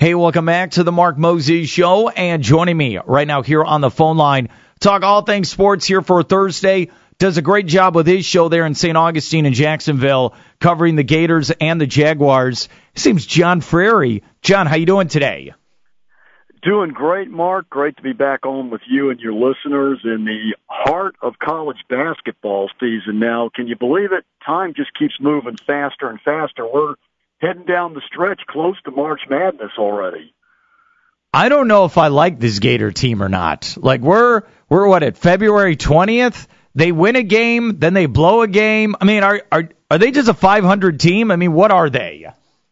Hey, welcome back to the Mark Moses Show. And joining me right now here on the phone line, talk all things sports here for Thursday. Does a great job with his show there in St. Augustine and Jacksonville, covering the Gators and the Jaguars. His name's John Frary. John, how you doing today? Doing great, Mark. Great to be back on with you and your listeners in the heart of college basketball season now. Can you believe it? Time just keeps moving faster and faster. We're heading down the stretch close to March Madness already. I don't know if I like this Gator team or not. Like, we're what, at February 20th? They win a game, then they blow a game. I mean, are they just a 500 team? I mean, what are they?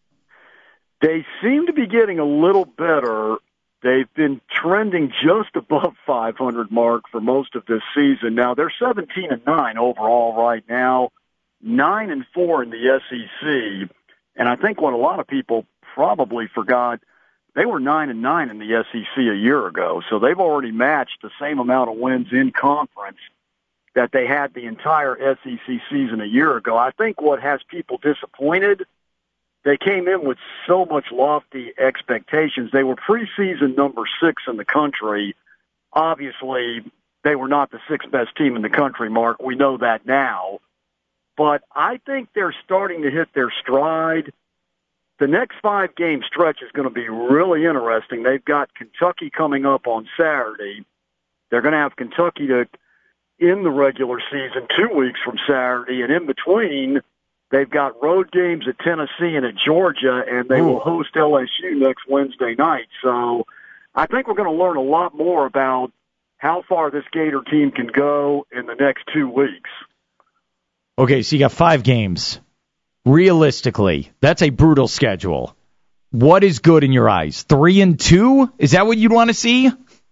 They seem to be getting a little better. They've been trending just above 500 mark for most of this season. Now, they're 17-9 overall right now, 9-4 in the SEC. And I think what a lot of people probably forgot, they were 9-9 in the SEC a year ago. So they've already matched the same amount of wins in conference that they had the entire SEC season a year ago. I think what has people disappointed, they came in with so much lofty expectations. They were preseason number 6 in the country. Obviously, they were not the 6th best team in the country, Mark. We know that now. But I think they're starting to hit their stride. The next 5-game stretch is going to be really interesting. They've got Kentucky coming up on Saturday. They're going to have Kentucky to in the regular season 2 weeks from Saturday, and in between, they've got road games at Tennessee and at Georgia, and they will host LSU next Wednesday night. So I think we're going to learn a lot more about how far this Gator team can go in the next 2 weeks. Okay, so you got 5 games. Realistically, that's a brutal schedule. What is good in your eyes? 3-2? Is that what you'd want to see?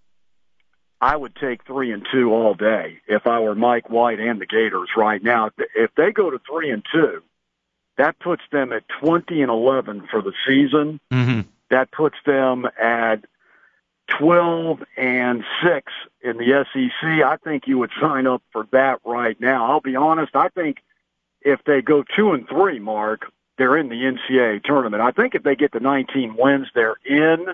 I would take 3-2 all day if I were Mike White and the Gators right now. If they go to 3-2, that puts them at 20-11 for the season. Mm-hmm. That puts them at 12-6 in the SEC. I think you would sign up for that right now. I'll be honest. I think if they go 2-3, Mark, they're in the NCAA tournament. I think if they get to 19 wins, they're in.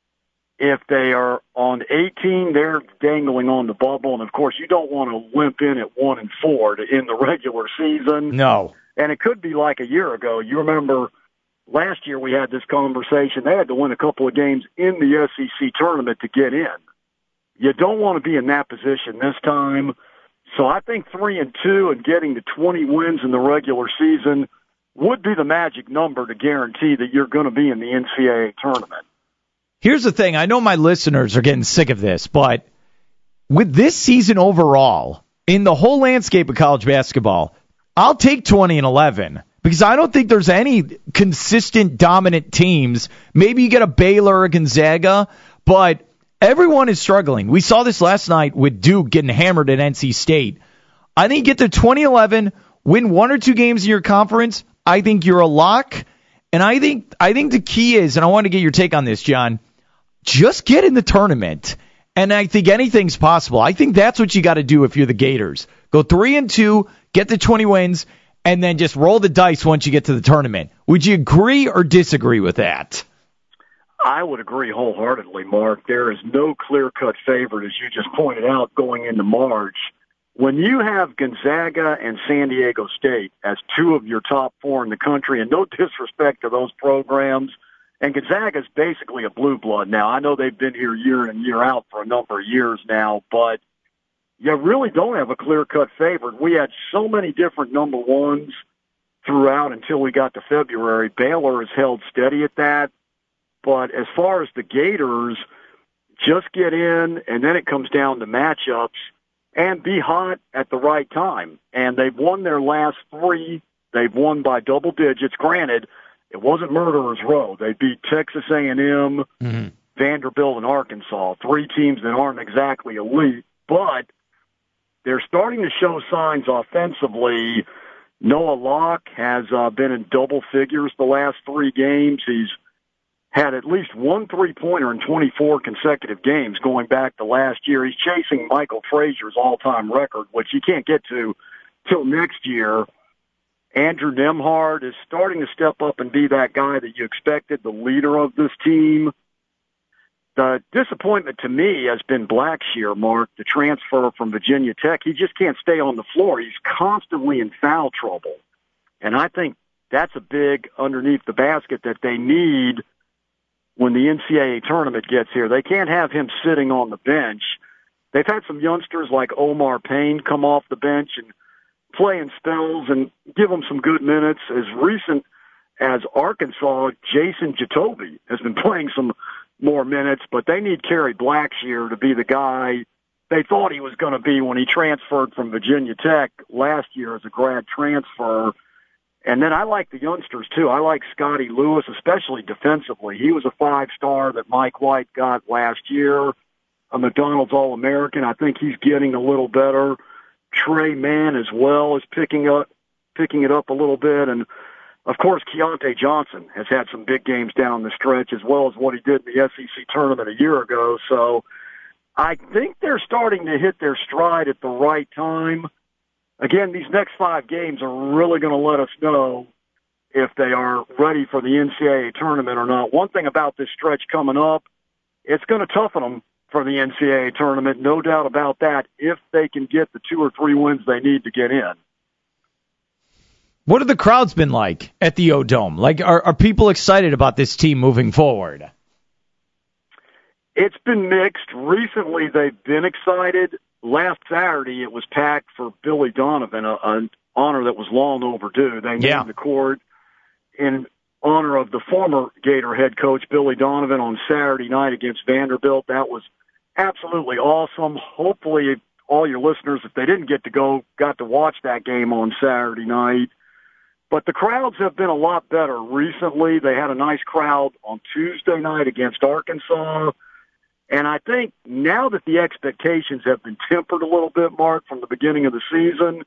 If they are on 18, they're dangling on the bubble. And, of course, you don't want to limp in at 1-4 to end the regular season. No. And it could be like a year ago. You remember last year we had this conversation. They had to win a couple of games in the SEC tournament to get in. You don't want to be in that position this time. So I think 3-2 and getting to 20 wins in the regular season would be the magic number to guarantee that you're going to be in the NCAA tournament. Here's the thing. I know my listeners are getting sick of this, but with this season overall, in the whole landscape of college basketball, I'll take 20-11 because I don't think there's any consistent dominant teams. Maybe you get a Baylor or Gonzaga, but everyone is struggling. We saw this last night with Duke getting hammered at NC State. I think you get to 20-11, win 1 or 2 games in your conference. I think you're a lock. And I think the key is, and I want to get your take on this, John, just get in the tournament. And I think anything's possible. I think that's what you got to do if you're the Gators. Go 3-2, get the 20 wins, and then just roll the dice once you get to the tournament. Would you agree or disagree with that? I would agree wholeheartedly, Mark. There is no clear-cut favorite, as you just pointed out, going into March. When you have Gonzaga and San Diego State as 2 of your top 4 in the country, and no disrespect to those programs, and Gonzaga's basically a blue blood now. I know they've been here year in and year out for a number of years now, but you really don't have a clear-cut favorite. We had so many different number ones throughout until we got to February. Baylor has held steady at that. But as far as the Gators, just get in, and then it comes down to matchups, and be hot at the right time. And they've won their last 3. They've won by double digits. Granted, it wasn't Murderers Row. They beat Texas A&M, Vanderbilt, and Arkansas, 3 teams that aren't exactly elite, but they're starting to show signs offensively. Noah Locke has been in double figures the last 3 games. He's had at least 1 3-pointer in 24 consecutive games going back to last year. He's chasing Michael Frazier's all-time record, which he can't get to till next year. Andrew Nembhard is starting to step up and be that guy that you expected, the leader of this team. The disappointment to me has been Blackshear, Mark, the transfer from Virginia Tech. He just can't stay on the floor. He's constantly in foul trouble. And I think that's a big underneath the basket that they need when the NCAA tournament gets here. They can't have him sitting on the bench. They've had some youngsters like Omar Payne come off the bench and play in spells and give them some good minutes. As recent as Arkansas, Jason Jatobi has been playing some more minutes, but they need Kerry Blackshear to be the guy they thought he was going to be when he transferred from Virginia Tech last year as a grad transfer. And then I like the youngsters, too. I like Scotty Lewis, especially defensively. He was a 5-star that Mike White got last year, a McDonald's All-American. I think he's getting a little better. Trey Mann as well is picking it up a little bit. And, of course, Keontae Johnson has had some big games down the stretch, as well as what he did in the SEC tournament a year ago. So I think they're starting to hit their stride at the right time. Again, these next 5 games are really going to let us know if they are ready for the NCAA tournament or not. One thing about this stretch coming up, it's going to toughen them for the NCAA tournament, no doubt about that, if they can get the 2 or 3 wins they need to get in. What have the crowds been like at the O-Dome? Like, are people excited about this team moving forward? It's been mixed. Recently, they've been excited. Last Saturday, it was packed for Billy Donovan, an honor that was long overdue. They named the court in honor of the former Gator head coach, Billy Donovan, on Saturday night against Vanderbilt. That was absolutely awesome. Hopefully, all your listeners, if they didn't get to go, got to watch that game on Saturday night. But the crowds have been a lot better recently. They had a nice crowd on Tuesday night against Arkansas. And I think now that the expectations have been tempered a little bit, Mark, from the beginning of the season,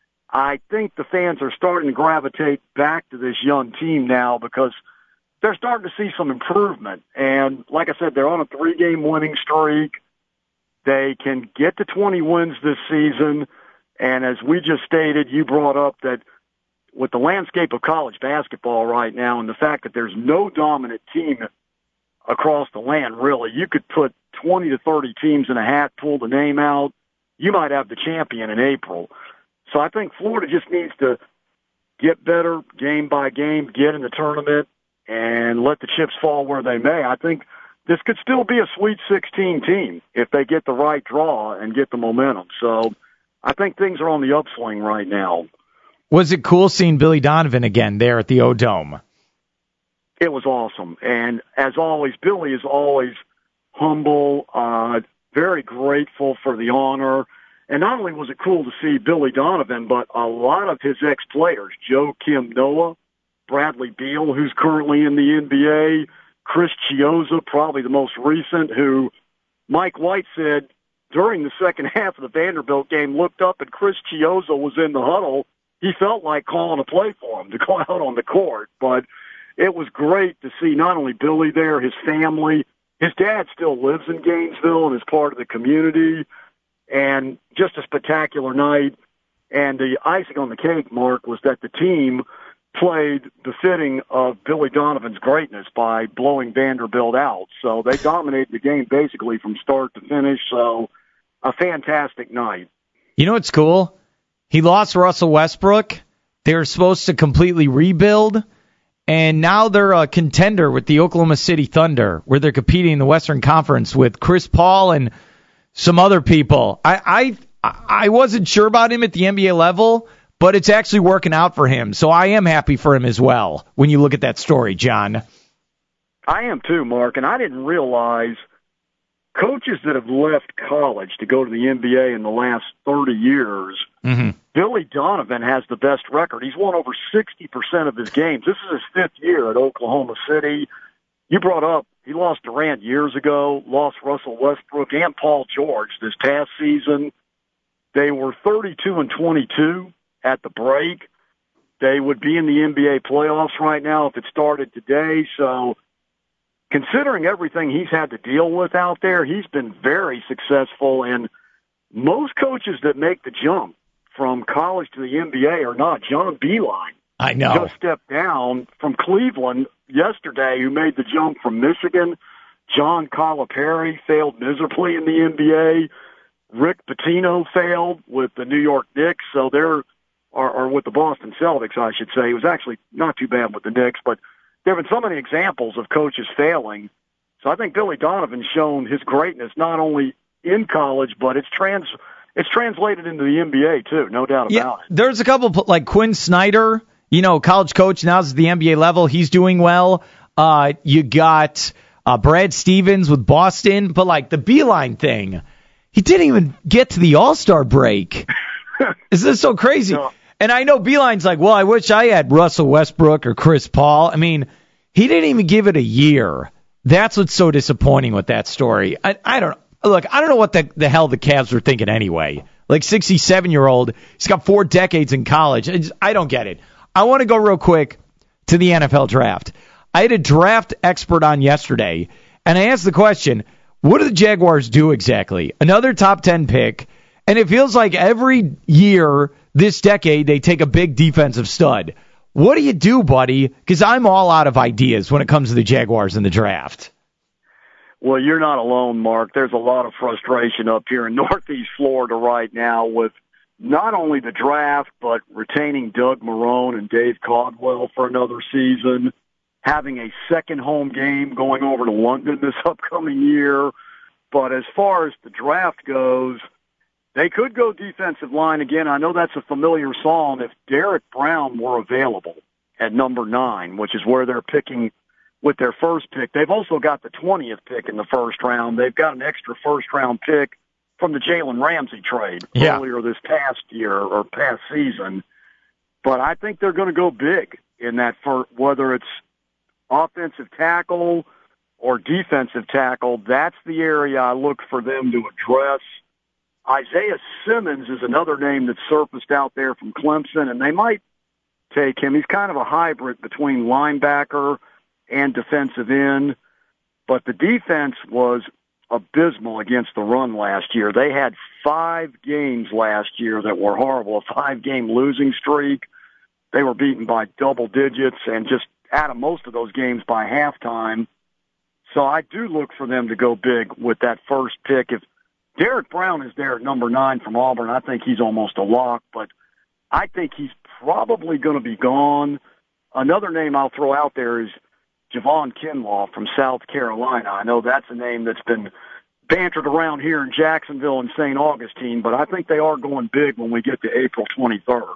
I think the fans are starting to gravitate back to this young team now because they're starting to see some improvement. And like I said, they're on a 3-game winning streak. They can get to 20 wins this season. And as we just stated, you brought up that with the landscape of college basketball right now and the fact that there's no dominant team across the land, really, you could put 20 to 30 teams in a hat, pull the name out. You might have the champion in April. So I think Florida just needs to get better game by game, get in the tournament, and let the chips fall where they may. I think this could still be a Sweet 16 team if they get the right draw and get the momentum. So I think things are on the upswing right now. Was it cool seeing Billy Donovan again there at the O-Dome? It was awesome. And as always, Billy is always humble, very grateful for the honor. And not only was it cool to see Billy Donovan, but a lot of his ex-players, Joe Kim Noah, Bradley Beal, who's currently in the NBA, Chris Chiozza, probably the most recent, who Mike White said during the second half of the Vanderbilt game, looked up and Chris Chiozza was in the huddle. He felt like calling a play for him to go out on the court. But it was great to see not only Billy there, his family. His dad still lives in Gainesville and is part of the community. And just a spectacular night. And the icing on the cake, Mark, was that the team played befitting of Billy Donovan's greatness by blowing Vanderbilt out. So they dominated the game basically from start to finish. So a fantastic night. You know what's cool? He lost Russell Westbrook. They were supposed to completely rebuild. And now they're a contender with the Oklahoma City Thunder, where they're competing in the Western Conference with Chris Paul and some other people. I wasn't sure about him at the NBA level, but it's actually working out for him. So I am happy for him as well when you look at that story, John. I am too, Mark, and I didn't realize coaches that have left college to go to the NBA in the last 30 years, Billy Donovan has the best record. He's won over 60% of his games. This is his 5th year at Oklahoma City. You brought up he lost Durant years ago, lost Russell Westbrook and Paul George this past season. They were 32-22 at the break. They would be in the NBA playoffs right now if it started today. So considering everything he's had to deal with out there, he's been very successful. And most coaches that make the jump from college to the NBA are not. John Beilein, I know, just stepped down from Cleveland yesterday, who made the jump from Michigan John Calipari failed miserably in the NBA. Rick Pitino failed with the New York Knicks, so or with the Boston Celtics, I should say. It was actually not too bad with the Knicks, but there have been so many examples of coaches failing. So I think Billy Donovan's shown his greatness not only in college, but it's translated into the NBA too, no doubt about it. There's a couple like Quinn Snyder, college coach, now is at the NBA level. He's doing well. You got Brad Stevens with Boston, but like the Beeline thing, he didn't even get to the All-Star break. Is this so crazy? No. And I know Beeline's like, well, I wish I had Russell Westbrook or Chris Paul. I mean, he didn't even give it a year. That's what's so disappointing with that story. I don't know what the hell the Cavs were thinking anyway. Like 67-year-old, he's got 4 decades in college. I don't get it. I want to go real quick to the NFL draft. I had a draft expert on yesterday, and I asked the question, what do the Jaguars do exactly? Another top 10 pick, and it feels like every year this decade they take a big defensive stud. What do you do, buddy? Because I'm all out of ideas when it comes to the Jaguars in the draft. Well, you're not alone, Mark. There's a lot of frustration up here in Northeast Florida right now with not only the draft, but retaining Doug Marrone and Dave Caldwell for another season, having a second home game going over to London this upcoming year. But as far as the draft goes, they could go defensive line again. I know that's a familiar song. If Derek Brown were available at number 9, which is where they're picking with their first pick, they've also got the 20th pick in the first round. They've got an extra first-round pick from the Jalen Ramsey trade earlier this past year or past season. But I think they're going to go big in that, whether it's offensive tackle or defensive tackle. That's the area I look for them to address. Isaiah Simmons is another name that surfaced out there from Clemson, and they might take him. He's kind of a hybrid between linebacker and defensive end, but the defense was abysmal against the run last year. They had 5 games last year that were horrible, a 5-game losing streak. They were beaten by double digits and just out of most of those games by halftime. So I do look for them to go big with that first pick. If Derek Brown is there at number 9 from Auburn, I think he's almost a lock, but I think he's probably going to be gone. Another name I'll throw out there is Javon Kinlaw from South Carolina. I know that's a name that's been bantered around here in Jacksonville and St. Augustine, but I think they are going big when we get to April 23rd.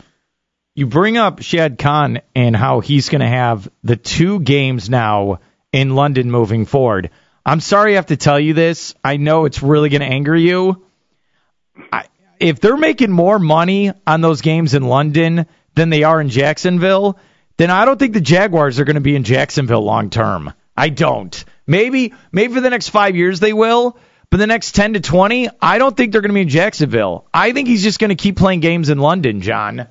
You bring up Shad Khan and how he's going to have the 2 games now in London moving forward. I'm sorry I have to tell you this. I know it's really going to anger you. If they're making more money on those games in London than they are in Jacksonville, then I don't think the Jaguars are going to be in Jacksonville long term. I don't. Maybe for the next 5 years they will, but the next 10 to 20, I don't think they're going to be in Jacksonville. I think he's just going to keep playing games in London, John.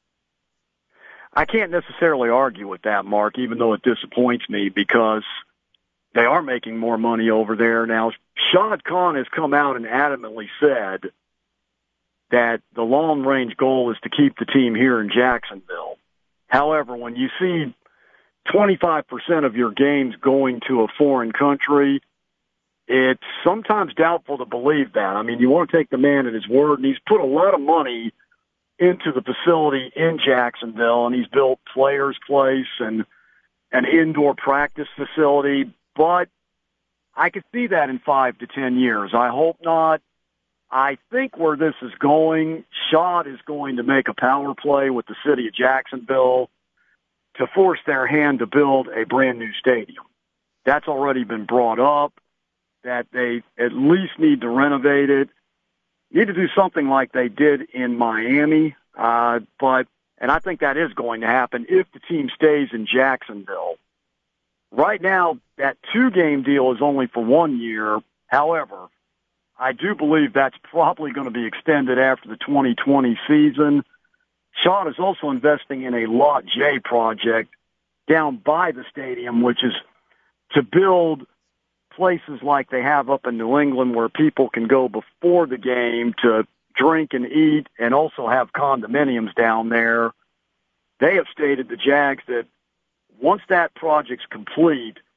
I can't necessarily argue with that, Mark, even though it disappoints me because they are making more money over there. Now, Shad Khan has come out and adamantly said that the long-range goal is to keep the team here in Jacksonville. However, when you see 25% of your games going to a foreign country, it's sometimes doubtful to believe that. I mean, you want to take the man at his word, and he's put a lot of money into the facility in Jacksonville, and he's built Players Place and an indoor practice facility, but I could see that in 5 to 10 years. I hope not. I think where this is going, Shad is going to make a power play with the city of Jacksonville to force their hand to build a brand new stadium. That's already been brought up, that they at least need to renovate it, need to do something like they did in Miami, and I think that is going to happen if the team stays in Jacksonville. Right now, that 2-game deal is only for 1 year. However, I do believe that's probably going to be extended after the 2020 season. Sean is also investing in a Lot J project down by the stadium, which is to build places like they have up in New England where people can go before the game to drink and eat and also have condominiums down there. They have stated, the Jags, that once that project's complete,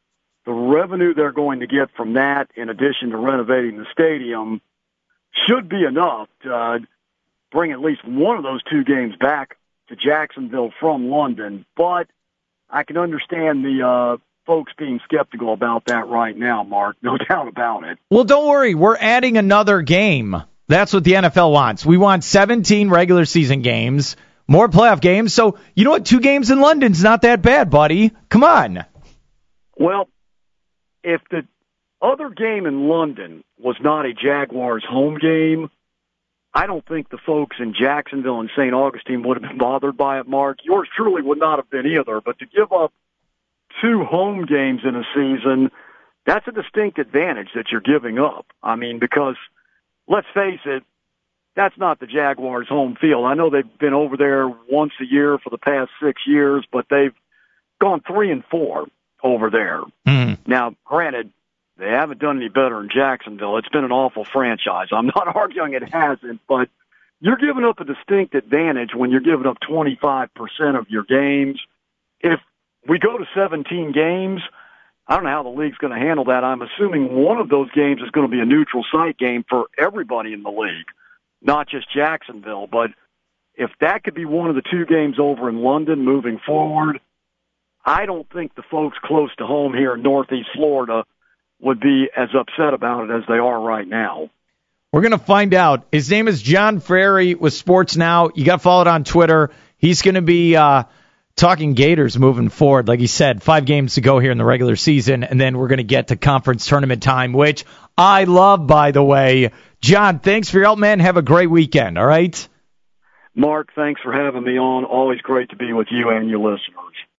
the revenue they're going to get from that, in addition to renovating the stadium, should be enough to bring at least one of those two games back to Jacksonville from London. But I can understand the folks being skeptical about that right now, Mark. No doubt about it. Well, don't worry. We're adding another game. That's what the NFL wants. We want 17 regular season games, more playoff games. So, you know what? 2 games in London's not that bad, buddy. Come on. Well, if the other game in London was not a Jaguars home game, I don't think the folks in Jacksonville and St. Augustine would have been bothered by it, Mark. Yours truly would not have been either. But to give up 2 home games in a season, that's a distinct advantage that you're giving up. I mean, because let's face it, that's not the Jaguars' home field. I know they've been over there once a year for the past 6 years, but they've gone 3-4 over there. Now, granted, they haven't done any better in Jacksonville. It's been an awful franchise. I'm not arguing it hasn't, but you're giving up a distinct advantage when you're giving up 25% of your games. If we go to 17 games, I don't know how the league's going to handle that. I'm assuming one of those games is going to be a neutral site game for everybody in the league, not just Jacksonville. But if that could be one of the 2 games over in London moving forward, I don't think the folks close to home here in Northeast Florida would be as upset about it as they are right now. We're going to find out. His name is John Frary with Sports Now. You got to follow it on Twitter. He's going to be talking Gators moving forward. Like he said, 5 games to go here in the regular season, and then we're going to get to conference tournament time, which I love, by the way. John, thanks for your help, man. Have a great weekend, all right? Mark, thanks for having me on. Always great to be with you and your listeners.